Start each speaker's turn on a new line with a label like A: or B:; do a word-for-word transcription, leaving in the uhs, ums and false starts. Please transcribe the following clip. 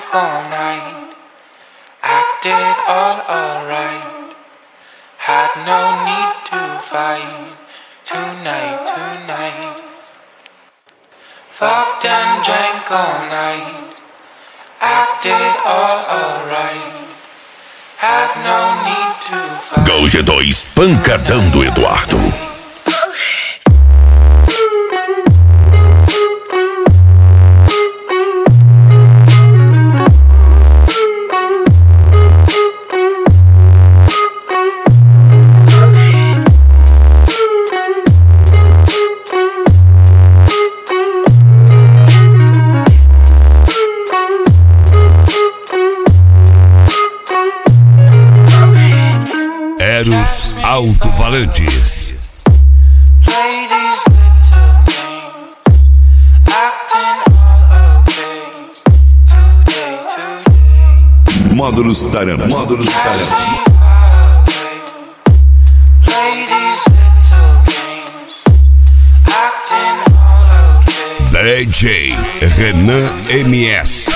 A: all night, acted all alright, had no need to fight, tonight, tonight. Fucked and drank all night, acted all alright, had no need to fight.
B: Gol G dois, pancadão do Eduardo. Eros Alto-Falantes.
A: Play these little games, acting all okay, today, today.
B: Módulos Taramps. Módulos Taramps.
A: Play these little games, acting all okay.
B: D J Renan M S.